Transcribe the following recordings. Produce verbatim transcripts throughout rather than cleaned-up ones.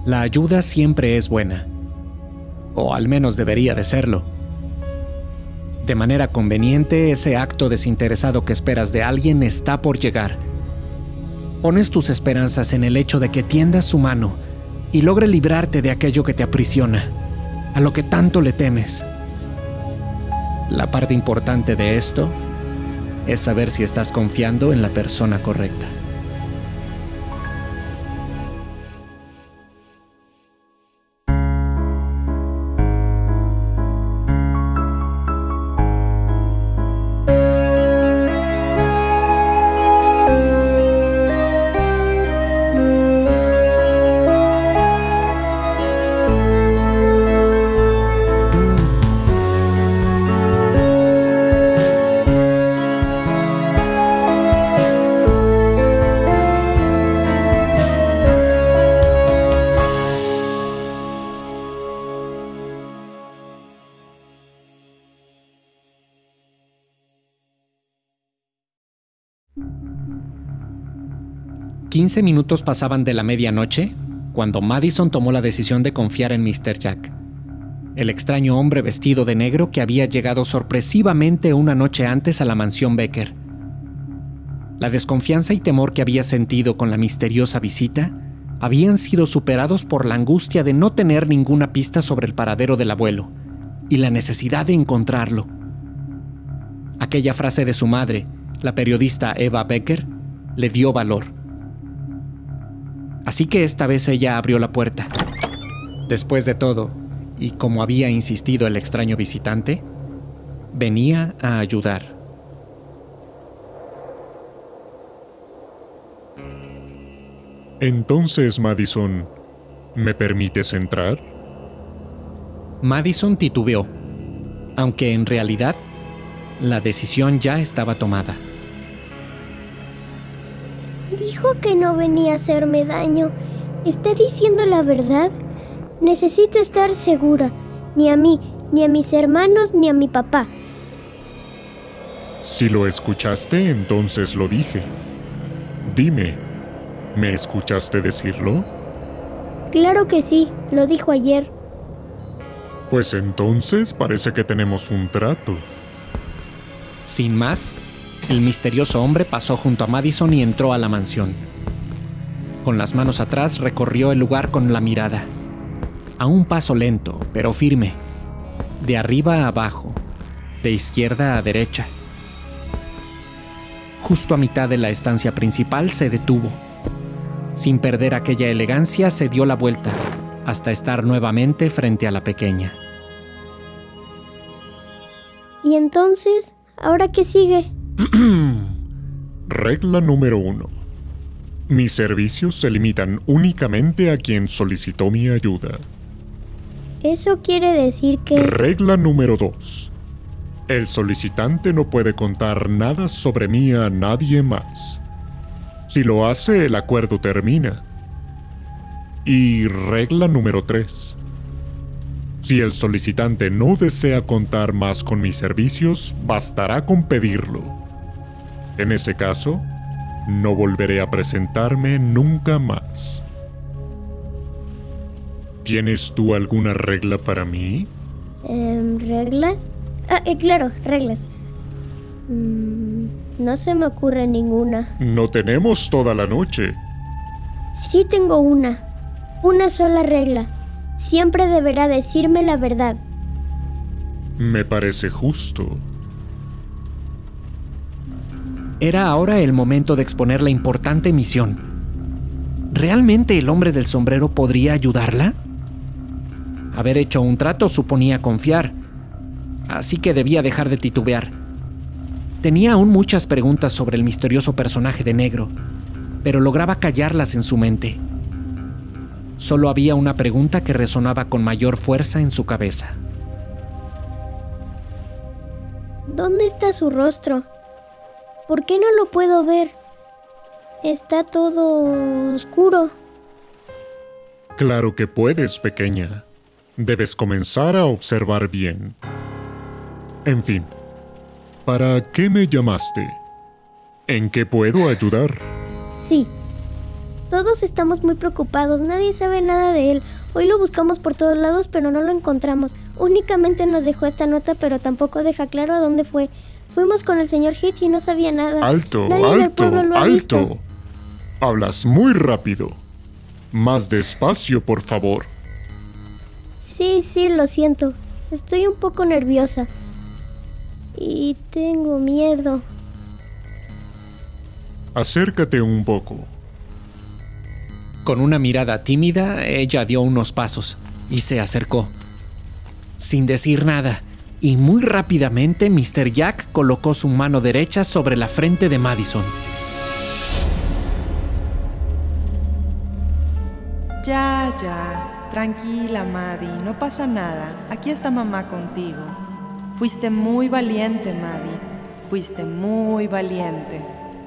La ayuda siempre es buena, o al menos debería de serlo. De manera conveniente, ese acto desinteresado que esperas de alguien está por llegar. Pones tus esperanzas en el hecho de que tiendas su mano y logre librarte de aquello que te aprisiona, a lo que tanto le temes. La parte importante de esto es saber si estás confiando en la persona correcta. Quince minutos pasaban de la medianoche cuando Madison tomó la decisión de confiar en mister Jack, el extraño hombre vestido de negro que había llegado sorpresivamente una noche antes a la mansión Becker. La desconfianza y temor que había sentido con la misteriosa visita habían sido superados por la angustia de no tener ninguna pista sobre el paradero del abuelo y la necesidad de encontrarlo. Aquella frase de su madre, la periodista Eva Becker, le dio valor. Así que esta vez ella abrió la puerta. Después de todo, y como había insistido el extraño visitante, venía a ayudar. Entonces, Madison, ¿me permites entrar? Madison titubeó, aunque en realidad la decisión ya estaba tomada. Dijo que no venía a hacerme daño. ¿Está diciendo la verdad? Necesito estar segura. Ni a mí, ni a mis hermanos, ni a mi papá. Si lo escuchaste, entonces lo dije. Dime, ¿me escuchaste decirlo? Claro que sí, lo dijo ayer. Pues entonces parece que tenemos un trato. Sin más, el misterioso hombre pasó junto a Madison y entró a la mansión. Con las manos atrás recorrió el lugar con la mirada. A un paso lento, pero firme. De arriba a abajo, de izquierda a derecha. Justo a mitad de la estancia principal se detuvo. Sin perder aquella elegancia, se dio la vuelta, hasta estar nuevamente frente a la pequeña. ¿Y entonces? ¿Ahora qué sigue? Regla número uno. Mis servicios se limitan únicamente a quien solicitó mi ayuda. Eso quiere decir que... Regla número dos. El solicitante no puede contar nada sobre mí a nadie más. Si lo hace, el acuerdo termina. Y regla número tres. Si el solicitante no desea contar más con mis servicios, bastará con pedirlo. En ese caso, no volveré a presentarme nunca más. ¿Tienes tú alguna regla para mí? Eh, ¿Reglas? Ah, eh, claro, reglas. Mm, no se me ocurre ninguna. No tenemos toda la noche. Sí tengo una. Una sola regla. Siempre deberá decirme la verdad. Me parece justo. Era ahora el momento de exponer la importante misión. ¿Realmente el hombre del sombrero podría ayudarla? Haber hecho un trato suponía confiar, así que debía dejar de titubear. Tenía aún muchas preguntas sobre el misterioso personaje de negro, pero lograba callarlas en su mente. Solo había una pregunta que resonaba con mayor fuerza en su cabeza. ¿Dónde está su rostro? ¿Por qué no lo puedo ver? Está todo oscuro. Claro que puedes, pequeña. Debes comenzar a observar bien. En fin, ¿para qué me llamaste? ¿En qué puedo ayudar? Sí, Todos estamos muy preocupados, nadie sabe nada de él. Hoy lo buscamos por todos lados, pero no lo encontramos. Únicamente nos dejó esta nota, pero tampoco deja claro a dónde fue. Fuimos con el señor Hitch y no sabía nada. Alto, Nadie del alto, pueblo lo ha alto. visto. Hablas muy rápido. Más despacio, por favor. Sí, sí, lo siento. Estoy un poco nerviosa. Y tengo miedo. Acércate un poco. Con una mirada tímida, ella dio unos pasos y se acercó. Sin decir nada, y muy rápidamente, mister Jack colocó su mano derecha sobre la frente de Madison. Ya, ya. Tranquila, Maddie. No pasa nada. Aquí está mamá contigo. Fuiste muy valiente, Maddie. Fuiste muy valiente.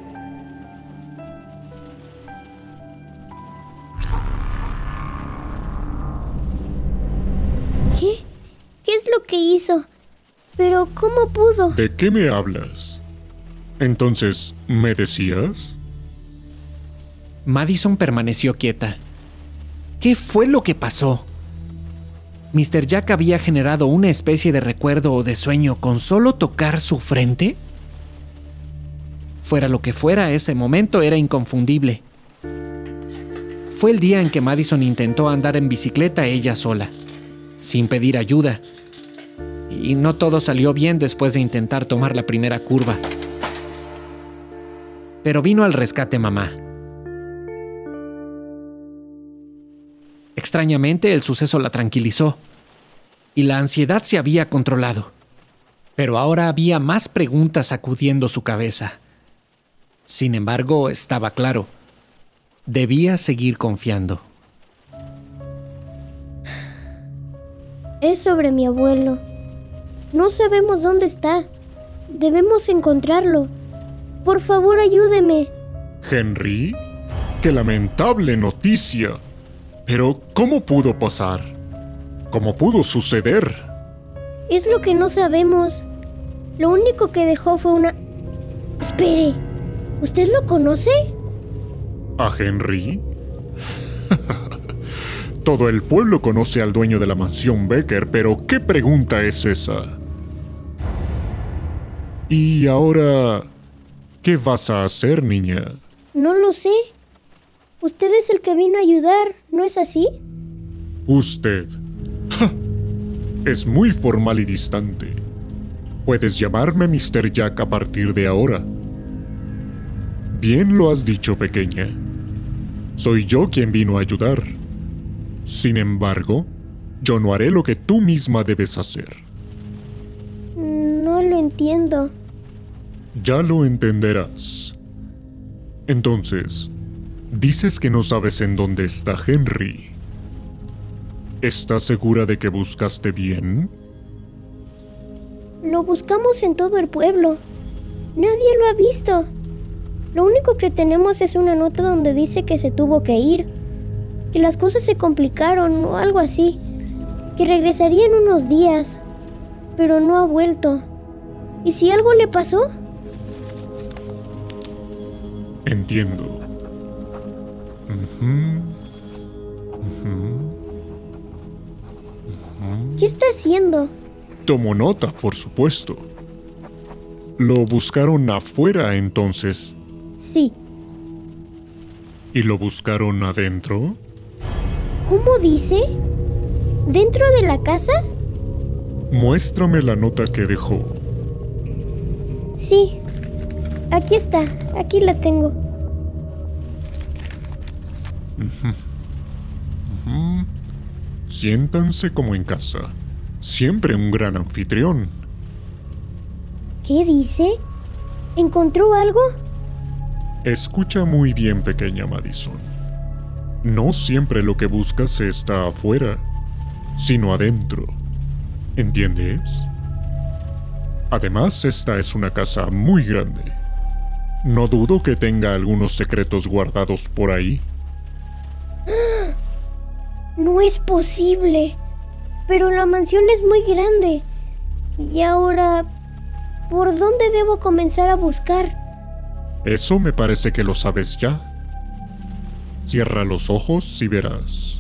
¿Qué? ¿Qué es lo que hizo? Pero, ¿cómo pudo? ¿De qué me hablas? Entonces, ¿me decías? Madison permaneció quieta. ¿Qué fue lo que pasó? ¿mister Jack había generado una especie de recuerdo o de sueño con solo tocar su frente? Fuera lo que fuera, ese momento era inconfundible. Fue el día en que Madison intentó andar en bicicleta ella sola, sin pedir ayuda. Y no todo salió bien después de intentar tomar la primera curva. Pero vino al rescate mamá. Extrañamente, el suceso la tranquilizó y la ansiedad se había controlado. Pero ahora había más preguntas sacudiendo su cabeza. Sin embargo, estaba claro. Debía seguir confiando. Es sobre mi abuelo. No sabemos dónde está. Debemos encontrarlo. Por favor, ayúdeme. ¿Henry? ¡Qué lamentable noticia! Pero, ¿cómo pudo pasar? ¿Cómo pudo suceder? Es lo que no sabemos. Lo único que dejó fue una... Espere, ¿usted lo conoce? ¿A Henry? Todo el pueblo conoce al dueño de la mansión Becker, pero ¿qué pregunta es esa? Y ahora, ¿qué vas a hacer, niña? No lo sé. Usted es el que vino a ayudar, ¿no es así? Usted. ¡Ja! Es muy formal y distante. Puedes llamarme mister Jack a partir de ahora. Bien lo has dicho, pequeña. Soy yo quien vino a ayudar. Sin embargo, yo no haré lo que tú misma debes hacer. No lo entiendo. Ya lo entenderás. Entonces, dices que no sabes en dónde está Henry. ¿Estás segura de que buscaste bien? Lo buscamos en todo el pueblo. Nadie lo ha visto. Lo único que tenemos es una nota donde dice que se tuvo que ir, que las cosas se complicaron o algo así, que regresaría en unos días, pero no ha vuelto. ¿Y si algo le pasó? Entiendo. Ujú. Ujú. ¿Qué está haciendo? Tomo nota, por supuesto. ¿Lo buscaron afuera entonces? Sí. ¿Y lo buscaron adentro? ¿Cómo dice? ¿Dentro de la casa? Muéstrame la nota que dejó. Sí. Aquí está. Aquí la tengo. Ujú. Ujú. Siéntanse como en casa. Siempre un gran anfitrión. ¿Qué dice? ¿Encontró algo? Escucha muy bien, pequeña Madison. No siempre lo que buscas está afuera, sino adentro. ¿Entiendes? Además, esta es una casa muy grande. No dudo que tenga algunos secretos guardados por ahí. No es posible. Pero la mansión es muy grande. Y ahora, ¿por dónde debo comenzar a buscar? Eso me parece que lo sabes ya. Cierra los ojos y verás.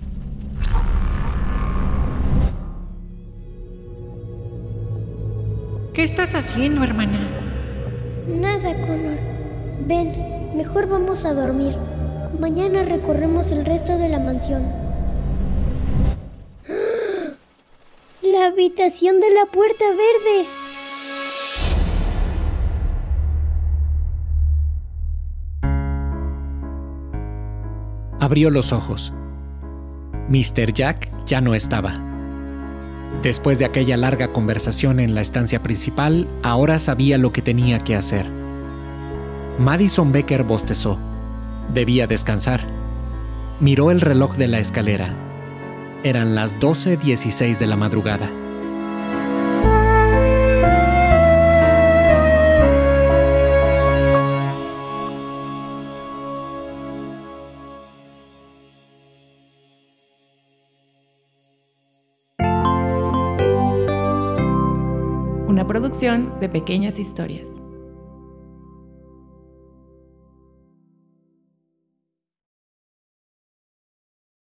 ¿Qué estás haciendo, hermana? Nada, Connor. Ven, mejor vamos a dormir. Mañana recorremos el resto de la mansión. ¡La habitación de la puerta verde! Abrió los ojos. mister Jack ya no estaba. Después de aquella larga conversación en la estancia principal, ahora sabía lo que tenía que hacer. Madison Becker bostezó. Debía descansar. Miró el reloj de la escalera. Eran las doce dieciséis de la madrugada. Una producción de Pequeñas Historias.